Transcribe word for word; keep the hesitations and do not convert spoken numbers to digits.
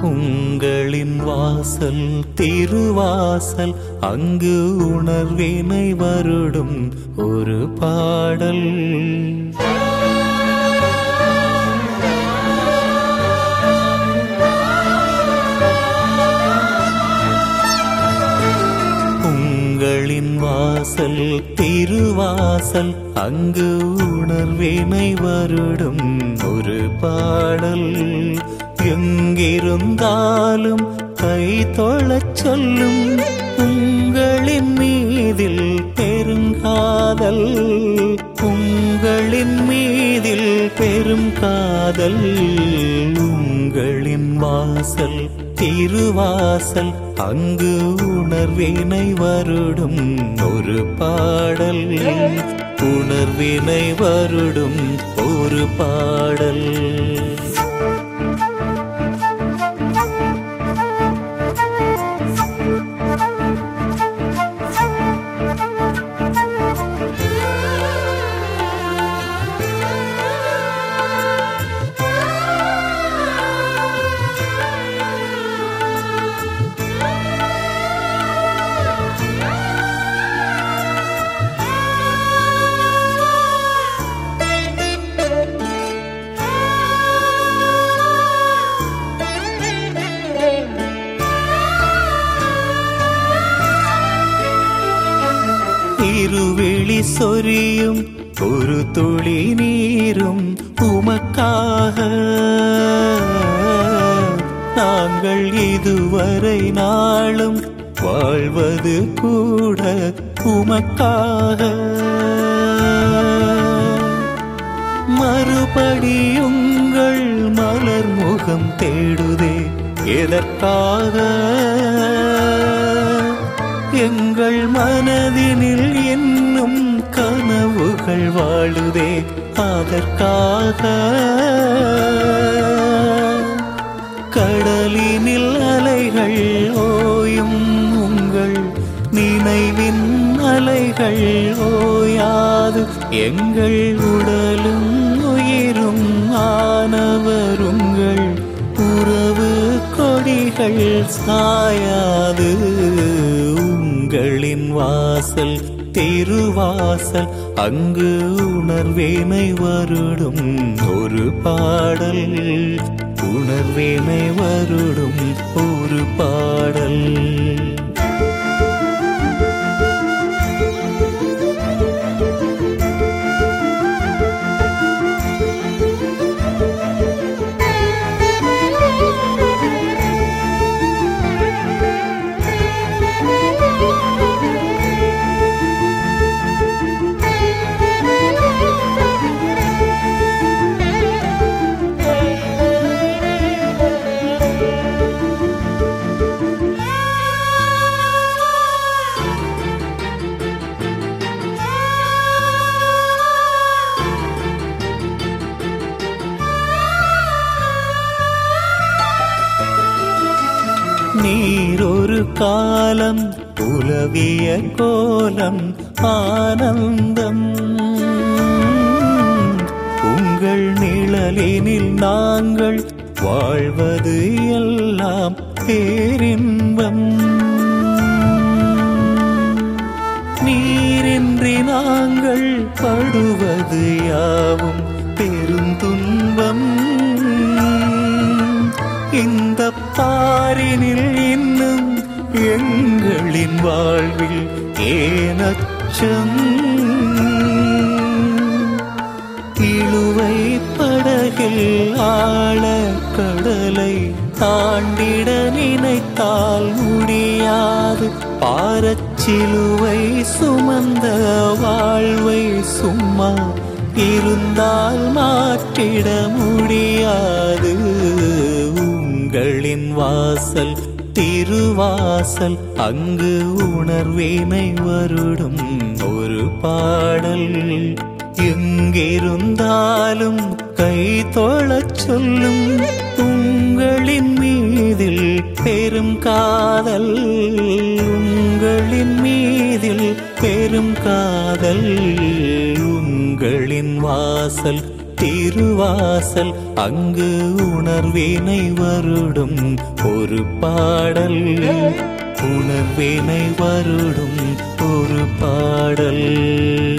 உங்களின் வாசல் திருவாசல் அங்கு உணர்வினை வருடும் ஒரு பாடல். உங்களின் வாசல் திருவாசல் அங்கு உணர்வினை வருடும் ஒரு பாடல். எங்கிருந்தாலும் கை தொழச் சொல்லும் உங்களின் மீதில் பெருங்காதல். உங்களின் மீதில் பெரும் காதல். உங்களின் வாசல் திருவாசல் அங்கு உணர்வினை வருடும் ஒரு பாடல். உணர்வினை வருடும் ஒரு பாடல். இருவிழி சொரியும் ஒரு துளி நீரும் உமக்காக நாங்கள் இதுவரை நாளும் வாழ்வது கூட உமக்காக. மறுபடியுங்கள் மலர் முகம் தேடுதே எதற்காக? எங்கள் மனதினில் இன்னும் கனவுகள் வாழுதே அதற்காக. கடலினில் அலைகள் ஓயும் உங்கள் நினைவின் அலைகள் ஓயாது. எங்கள் உடலும் உயிரும் ஆனவருங்கள் உறவு கொடிகள் சாயாது. உங்களின் வாசல் திருவாசல் அங்கு உணர்வினை வருடும் ஒரு பாடல். உணர்வினை வருடும் ஒரு பாடல். நீரொரு காலம் உலவிய கோலம் ஆனந்தம். உங்கள் நிழலினில் நாங்கள் வாழ்வது எல்லாம் பேரின்பம். நீரின்றி நாங்கள் படுவது யாவும் பெருந்துன்பம். இந்த பாரினில் இன்னும் எங்களின் வாழ்வில் ஏனச்சம்? இழுவை படகில் ஆழ கடலை தாண்டிட நினைத்தால் முடியாது. பாரச்சிலுவை சுமந்த வாழ்வை சும்மா இருந்தால் மாற்றிட முடியாது. உங்களின் வாசல் திருவாசல் அங்கு உணர்வினை வருடும் ஒரு பாடல். எங்கிருந்தாலும் கை தொழச் சொல்லும் உங்களின் மீதில் பெரும் காதல். உங்களின் மீதில் பெரும் காதல். உங்களின் வாசல் திருவாசல் அங்கு உணர்வேனை வருடும் ஒரு பாடல், உணர்வேனை வருடும் ஒரு பாடல்.